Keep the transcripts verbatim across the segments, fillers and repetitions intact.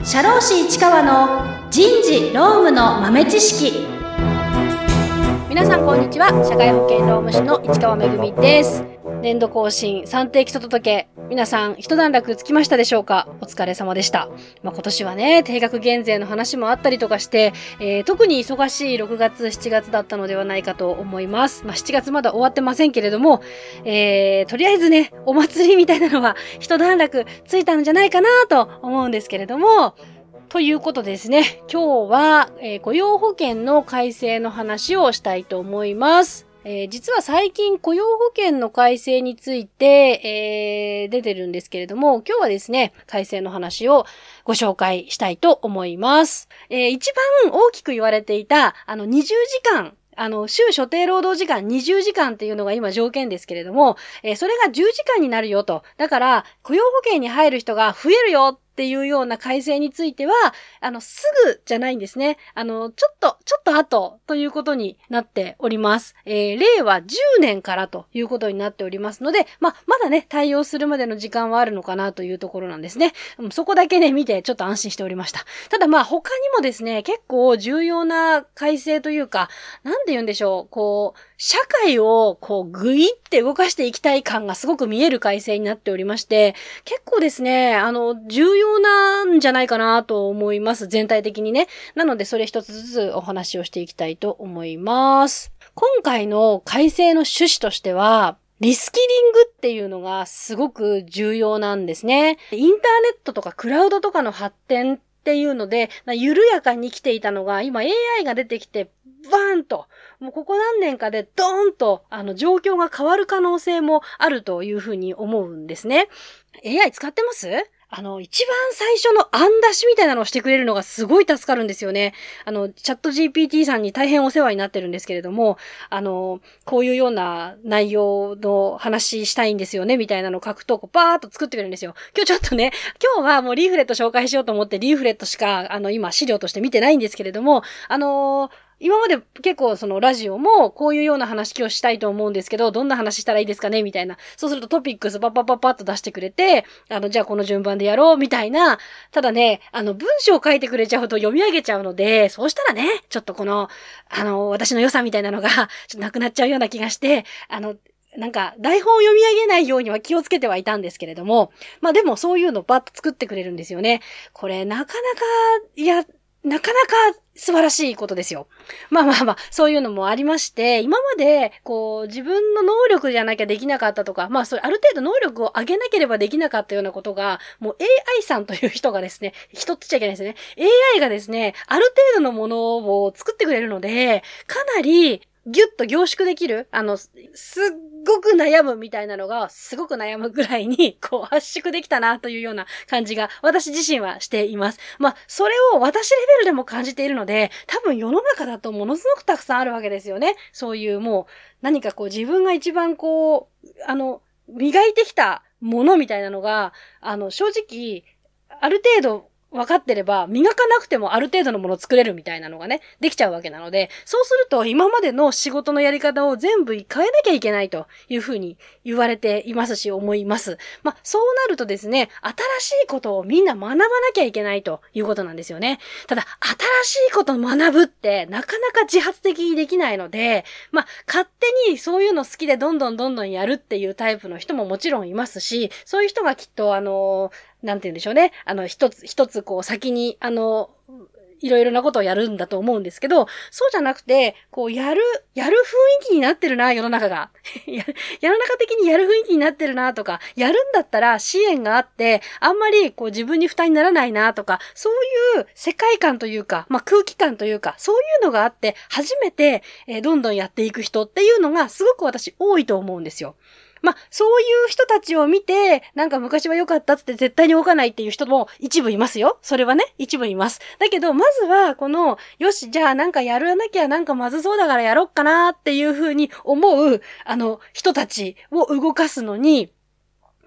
社労士市川の人事労務の豆知識。皆さんこんにちは。社会保険労務士の市川めぐみです。年度更新算定基礎届け、皆さん一段落つきましたでしょうか？お疲れ様でした。まあ、今年はね、定額減税の話もあったりとかして、えー、特に忙しいろくがつしちがつだったのではないかと思います。まあ、しちがつまだ終わってませんけれども、えー、とりあえずね、お祭りみたいなのは一段落ついたんじゃないかなと思うんですけれども、ということでですね、今日は、えー、雇用保険の改正の話をしたいと思います。えー、実は最近雇用保険の改正について、えー、出てるんですけれども、今日はですね、改正の話をご紹介したいと思います。えー、一番大きく言われていた、あのにじゅうじかん、あの、週所定労働時間にじゅうじかんっていうのが今条件ですけれども、えー、それがじゅうじかんになるよと。だから、雇用保険に入る人が増えるよっていうような改正については、あの、すぐじゃないんですね。あの、ちょっと、ちょっと後ということになっております。えー、令和じゅうねんからということになっておりますので、まあ、まだね、対応するまでの時間はあるのかなというところなんですね。そこだけね、見てちょっと安心しておりました。ただまあ、他にもですね、結構重要な改正というか、なんて言うんでしょう、こう、社会をこう、ぐいって動かしていきたい感がすごく見える改正になっておりまして、結構ですね、あの、重要なんじゃないかなと思います。全体的にね。なのでそれ一つずつお話をしていきたいと思います。今回の改正の趣旨としては、リスキリングっていうのがすごく重要なんですね。インターネットとかクラウドとかの発展っていうので、緩やかに来ていたのが、今 エーアイ が出てきて、バーンと、もうここ何年かでドーンと、あの、状況が変わる可能性もあるというふうに思うんですね。エーアイ 使ってます？あの、一番最初の案出しみたいなのをしてくれるのがすごい助かるんですよね。あの、チャット ジーピーティー さんに大変お世話になってるんですけれども、あの、こういうような内容の話したいんですよね、みたいなのを書くと、バーっと作ってくれるんですよ。今日ちょっとね、今日はもうリーフレット紹介しようと思ってリーフレットしか、あの、今資料として見てないんですけれども、あのー、今まで結構そのラジオもこういうような話今日したいと思うんですけど、どんな話したらいいですかねみたいな。そうするとトピックスパッパッパッパッと出してくれて、あの、じゃあこの順番でやろうみたいな。ただね、あの、文章を書いてくれちゃうと読み上げちゃうので、そうしたらね、ちょっとこの、あの、私の良さみたいなのが、ちょっとなくなっちゃうような気がして、あの、なんか、台本を読み上げないようには気をつけてはいたんですけれども、まあでもそういうのをバッと作ってくれるんですよね。これ、なかなか、いや、なかなか素晴らしいことですよ。まあまあまあ、そういうのもありまして、今まで、こう、自分の能力じゃなきゃできなかったとか、まあ、それ、ある程度能力を上げなければできなかったようなことが、もう エーアイ さんという人がですね、人って言っちゃいけないですね。エーアイ がですね、ある程度のものを作ってくれるので、かなり、ギュッと凝縮できる、あの、すっごく悩むみたいなのが、すごく悩むぐらいに、こう、圧縮できたなというような感じが、私自身はしています。まあ、それを私レベルでも感じているので、多分世の中だとものすごくたくさんあるわけですよね。そういうもう、何かこう、自分が一番こう、あの、磨いてきたものみたいなのが、あの、正直、ある程度、分かってれば、磨かなくてもある程度のものを作れるみたいなのがね、できちゃうわけなので、そうすると今までの仕事のやり方を全部変えなきゃいけないというふうに言われていますし、思います。まあ、そうなるとですね、新しいことをみんな学ばなきゃいけないということなんですよね。ただ、新しいことを学ぶってなかなか自発的にできないので、まあ、勝手にそういうの好きでどんどんどんどんやるっていうタイプの人ももちろんいますし、そういう人がきっとあのー、なんて言うんでしょうね。あの、一つ、一つこう先に、あの、いろいろなことをやるんだと思うんですけど、そうじゃなくて、こう、やる、やる雰囲気になってるな、世の中が。や世の中的にやる雰囲気になってるな、とか、やるんだったら支援があって、あんまりこう自分に負担にならないな、とか、そういう世界観というか、まあ、空気感というか、そういうのがあって、初めて、えー、どんどんやっていく人っていうのが、すごく私多いと思うんですよ。まあ、そういう人たちを見て、なんか昔は良かったって絶対に動かないっていう人も一部いますよ。それはね、一部います。だけど、まずは、この、よし、じゃあなんかやらなきゃなんかまずそうだからやろっかなっていう風に思う、あの、人たちを動かすのに、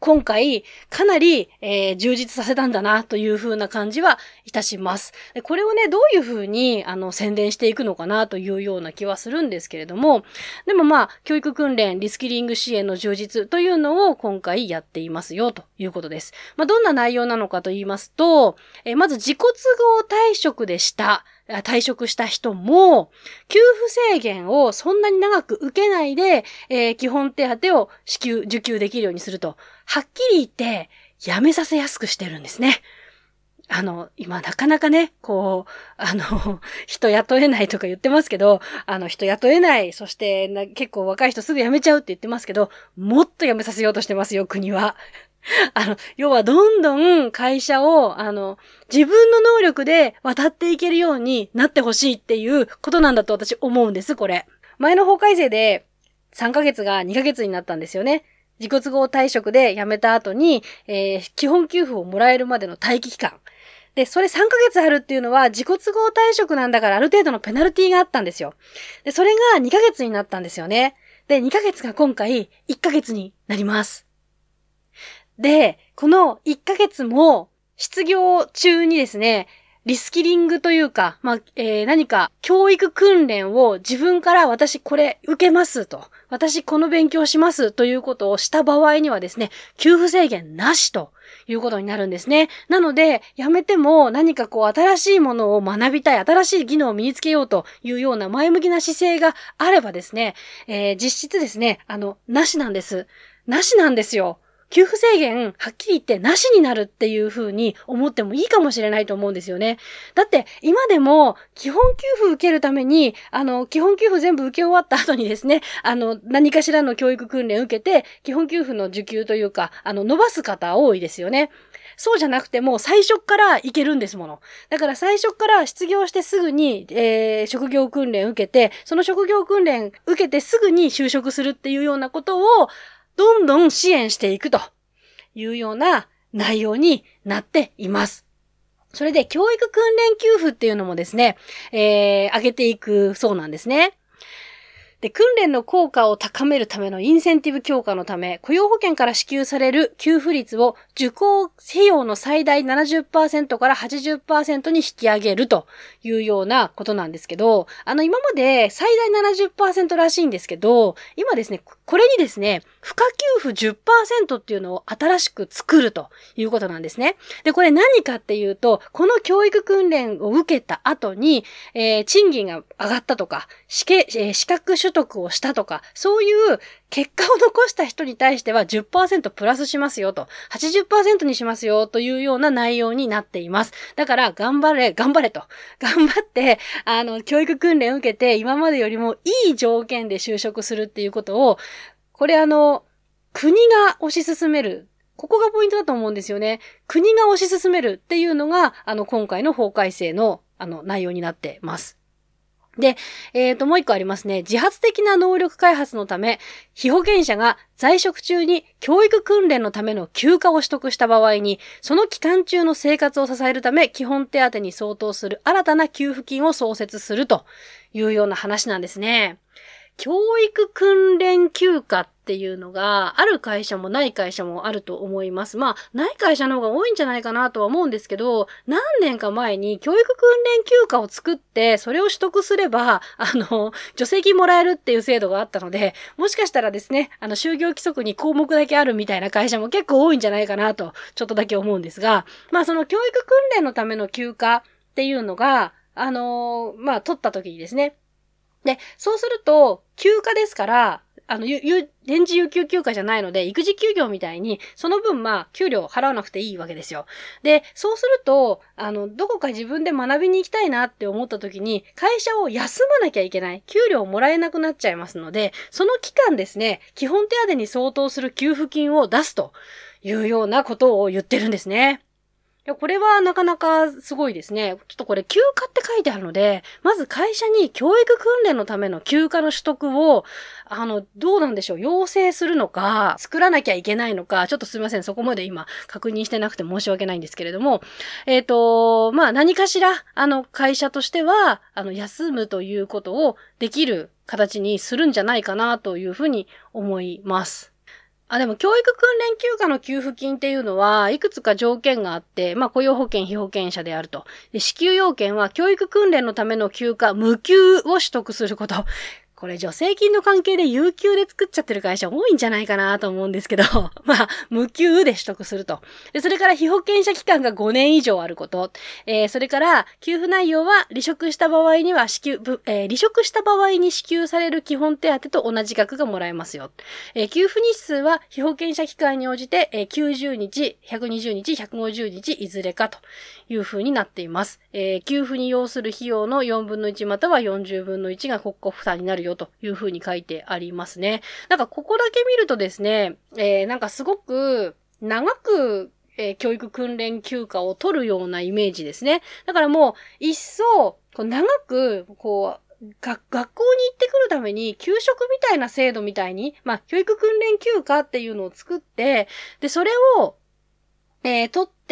今回、かなり、えー、充実させたんだな、という風な感じはいたします。でこれをね、どういう風に、あの、宣伝していくのかな、というような気はするんですけれども、でもまあ、教育訓練、リスキリング支援の充実というのを今回やっていますよ、ということです。まあ、どんな内容なのかと言いますと、えー、まず自己都合退職でした。退職した人も、給付制限をそんなに長く受けないで、えー、基本手当を支給、受給できるようにすると、はっきり言って、辞めさせやすくしてるんですね。あの、今なかなかね、こう、あの、人雇えないとか言ってますけど、あの、人雇えない、そしてな結構若い人すぐ辞めちゃうって言ってますけど、もっと辞めさせようとしてますよ、国は。あの、要はどんどん会社を、あの、自分の能力で渡っていけるようになってほしいっていうことなんだと私思うんです、これ。前の法改正でさんかげつがにかげつになったんですよね。自己都合退職で辞めた後に、えー、基本給付をもらえるまでの待機期間。で、それさんかげつあるっていうのは自己都合退職なんだからある程度のペナルティがあったんですよ。で、それがにかげつになったんですよね。で、にかげつが今回いっかげつになります。で、このいっかげつも失業中にですね、リスキリングというか、まあ、えー、何か教育訓練を自分から私これ受けますと、私この勉強しますということをした場合にはですね、給付制限なしということになるんですね。なので、やめても何かこう新しいものを学びたい、新しい技能を身につけようというような前向きな姿勢があればですね、えー、実質ですね、あの、なしなんです。なしなんですよ。給付制限、はっきり言ってなしになるっていう風に思ってもいいかもしれないと思うんですよね。だって、今でも、基本給付受けるために、あの、基本給付全部受け終わった後にですね、あの、何かしらの教育訓練受けて、基本給付の受給というか、あの、伸ばす方多いですよね。そうじゃなくても、最初からいけるんですもの。だから最初から失業してすぐに、えー、職業訓練受けて、その職業訓練受けてすぐに就職するっていうようなことを、どんどん支援していくというような内容になっています。それで教育訓練給付っていうのもですね、えー、上げていくそうなんですね。で、訓練の効果を高めるためのインセンティブ強化のため、雇用保険から支給される給付率を受講費用の最大 ななじゅっパーセント から はちじゅっパーセント に引き上げるというようなことなんですけど、あの今まで最大 ななじゅっパーセント らしいんですけど、今ですね、これにですね、付加給付 じゅっパーセント っていうのを新しく作るということなんですね。で、これ何かっていうと、この教育訓練を受けた後に、えー、賃金が上がったとか、資格、えー、資格取得をしたとか、そういう結果を残した人に対しては じゅっパーセント プラスしますよと、はちじゅっパーセント にしますよというような内容になっています。だから頑張れ、頑張れと。頑張って、あの、教育訓練を受けて今までよりもいい条件で就職するっていうことを、これあの、国が推し進める。ここがポイントだと思うんですよね。国が推し進めるっていうのが、あの、今回の法改正の、あの、内容になってます。で、えっと、もう一個ありますね。自発的な能力開発のため、被保険者が在職中に教育訓練のための休暇を取得した場合に、その期間中の生活を支えるため、基本手当に相当する新たな給付金を創設するというような話なんですね。教育訓練休暇っていうのがある会社もない会社もあると思います。まあ、ない会社の方が多いんじゃないかなとは思うんですけど、何年か前に教育訓練休暇を作って、それを取得すれば、あの、助成金もらえるっていう制度があったので、もしかしたらですね、あの、就業規則に項目だけあるみたいな会社も結構多いんじゃないかなと、ちょっとだけ思うんですが、まあ、その教育訓練のための休暇っていうのが、あの、まあ、取った時にですね、で、そうすると、休暇ですから、あの、ゆ、ゆ、臨時有給休暇じゃないので、育児休業みたいに、その分、まあ、給料払わなくていいわけですよ。で、そうすると、あの、どこか自分で学びに行きたいなって思った時に、会社を休まなきゃいけない。給料をもらえなくなっちゃいますので、その期間ですね、基本手当に相当する給付金を出すというようなことを言ってるんですね。いや、これはなかなかすごいですね。ちょっとこれ休暇って書いてあるので、まず会社に教育訓練のための休暇の取得を、あの、どうなんでしょう、要請するのか、作らなきゃいけないのか、ちょっとすみません、そこまで今確認してなくて申し訳ないんですけれども、えっと、まあ何かしら、あの、会社としては、あの、休むということをできる形にするんじゃないかなというふうに思います。 あ、でも教育訓練休暇の給付金っていうのは、いくつか条件があって、まあ雇用保険、被保険者であると。で、支給要件は教育訓練のための休暇、無給を取得すること。これ助成金の関係で有給で作っちゃってる会社多いんじゃないかなと思うんですけど、まあ、無給で取得すると。で、それから被保険者期間がごねん以上あること。えー、それから給付内容は離職した場合には支給、えー、離職した場合に支給される基本手当と同じ額がもらえますよ。えー、給付日数は被保険者期間に応じて、えー、きゅうじゅうにち、ひゃくにじゅうにち、ひゃくごじゅうにちいずれかという風になっています。えー、給付に要する費用のよんぶんのいちまたはよんじゅうぶんのいちが国庫負担になるよという風に書いてありますね。なんかここだけ見るとですね、えー、なんかすごく長く、えー、教育訓練休暇を取るようなイメージですね。だからもう一層こう長くこう学校に行ってくるために給食みたいな制度みたいに、まあ教育訓練休暇っていうのを作って、でそれをえー、取って、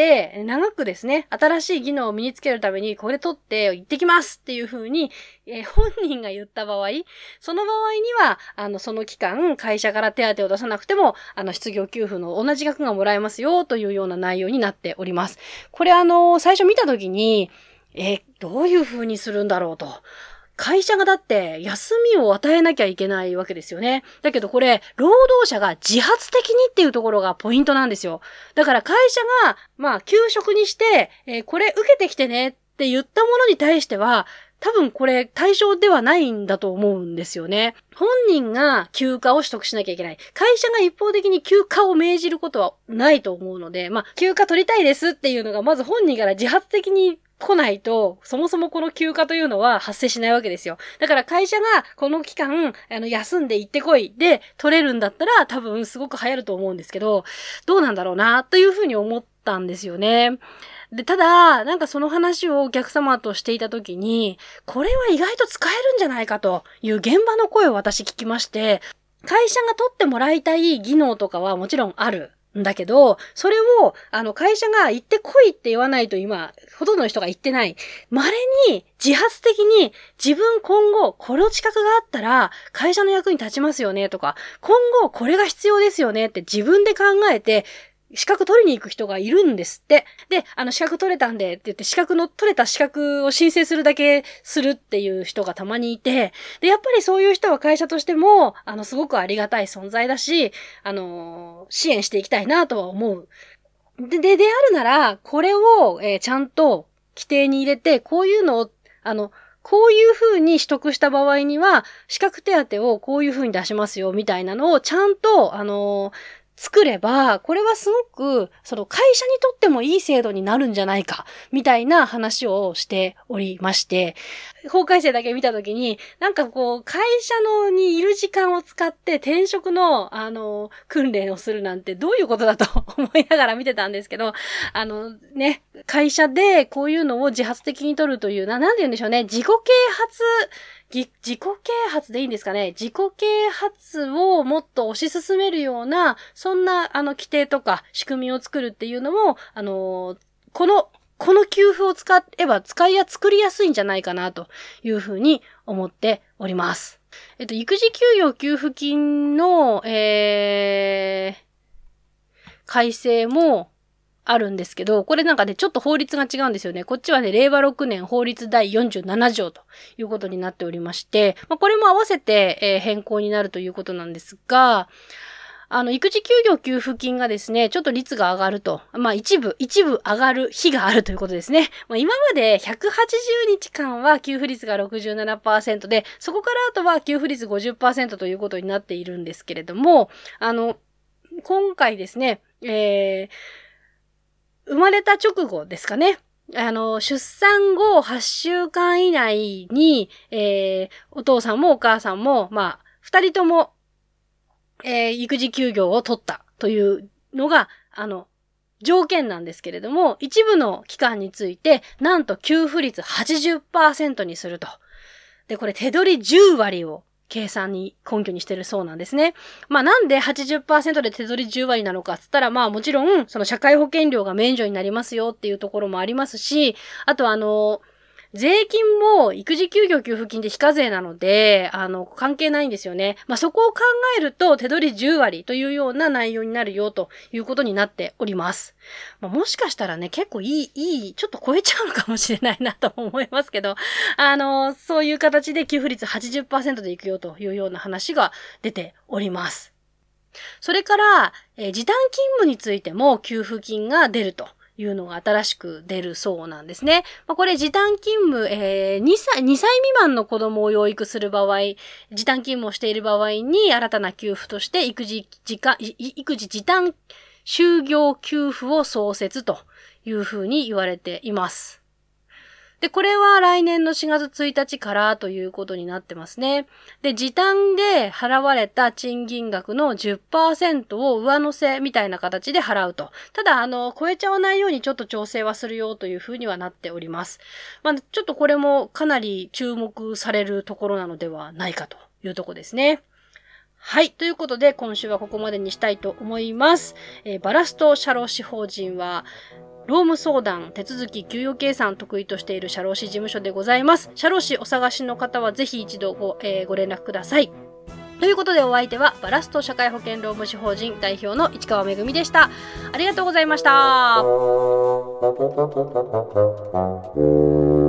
長くですね、新しい技能を身につけるために、これ取って行ってきますっていう風に、えー、本人が言った場合、その場合には、あの、その期間、会社から手当を出さなくても、あの、失業給付の同じ額がもらえますよ、というような内容になっております。これあの、最初見たときに、えー、どういう風にするんだろうと。会社がだって休みを与えなきゃいけないわけですよね。だけどこれ、労働者が自発的にっていうところがポイントなんですよ。だから会社が、まあ、給食にして、えー、これ受けてきてねって言ったものに対しては、多分これ対象ではないんだと思うんですよね。本人が休暇を取得しなきゃいけない。会社が一方的に休暇を命じることはないと思うので、まあ、休暇取りたいですっていうのがまず本人から自発的に来ないと、そもそもこの休暇というのは発生しないわけですよ。だから会社がこの期間、あの、休んで行ってこいで取れるんだったら多分すごく流行ると思うんですけど、どうなんだろうな、というふうに思ったんですよね。で、ただ、なんかその話をお客様としていたときに、これは意外と使えるんじゃないかという現場の声を私聞きまして、会社が取ってもらいたい技能とかはもちろんある。だけど、それを、あの、会社が行ってこいって言わないと今、ほとんどの人が言ってない。稀に、自発的に、自分今後、この資格があったら、会社の役に立ちますよねとか、今後、これが必要ですよねって自分で考えて、資格取りに行く人がいるんですって。で、あの資格取れたんでって言って資格の取れた資格を申請するだけするっていう人がたまにいて、で、やっぱりそういう人は会社としても、あの、すごくありがたい存在だし、あの、支援していきたいなとは思う。で、で、であるなら、これを、えー、ちゃんと規定に入れて、こういうのを、あの、こういう風に取得した場合には、資格手当をこういう風に出しますよ、みたいなのをちゃんと、あの作れば、これはすごく、その会社にとってもいい制度になるんじゃないか、みたいな話をしておりまして、法改正だけ見たときに、なんかこう、会社のにいる時間を使って転職の、あの、訓練をするなんてどういうことだと思いながら見てたんですけど、あのね、会社でこういうのを自発的に取るという、な、なんて言うんでしょうね、自己啓発、自己啓発でいいんですかね。自己啓発をもっと推し進めるような、そんな、あの、規定とか仕組みを作るっていうのも、あの、この、この給付を使えば使いや、作りやすいんじゃないかなというふうに思っております。えっと、育児休業給付金の、えー、改正も、あるんですけど、これなんかね、ちょっと法律が違うんですよね。こっちはね、れいわろくねん法律だいよんじゅうななじょうということになっておりまして、まあ、これも合わせて、えー、変更になるということなんですが、あの、育児休業給付金がですね、ちょっと率が上がると。まあ、一部、一部上がる日があるということですね。まあ、今までひゃくはちじゅうにちかんは給付率が ろくじゅうななパーセント で、そこからあとは給付率 ごじゅっパーセント ということになっているんですけれども、あの、今回ですね、えー、生まれた直後ですかね。あの、出産後はっしゅうかん以内に、えー、お父さんもお母さんも、まあ、二人とも、えー、育児休業を取ったというのが、あの、条件なんですけれども、一部の期間について、なんと給付率 はちじゅっパーセント にすると。で、これ手取りじゅうわりを計算に根拠にしてるそうなんですね。まあなんで はちじゅっパーセント で手取りじゅうわりなのかっつったら、まあもちろんその社会保険料が免除になりますよっていうところもありますし、あとあの税金も育児休業給付金で非課税なので、あの、関係ないんですよね。まあ、そこを考えると、手取りじゅうわりというような内容になるよということになっております。まあ、もしかしたらね、結構いい、いい、ちょっと超えちゃうのかもしれないなと思いますけど、あの、そういう形で給付率 はちじゅっパーセント でいくよというような話が出ております。それから、えー、時短勤務についても給付金が出るというのが新しく出るそうなんですね。まあ、これ時短勤務、えー、にさい、にさい未満の子供を養育する場合、時短勤務をしている場合に新たな給付として育児時間、育児時短就業給付を創設というふうに言われています。で、これは来年のしがつついたちからということになってますね。で、時短で払われた賃金額の じゅっパーセント を上乗せみたいな形で払うと。ただ、あの、超えちゃわないようにちょっと調整はするよというふうにはなっております。まあ、ちょっとこれもかなり注目されるところなのではないかというところですね。はい。ということで、今週はここまでにしたいと思います。えー、バラスト社労士法人は、労務相談、手続き、給与計算得意としている社労士事務所でございます。社労士お探しの方はぜひ一度ご、えー、ご連絡ください。ということでお相手はバラスト社会保険労務士法人代表の市川めぐみでした。ありがとうございました。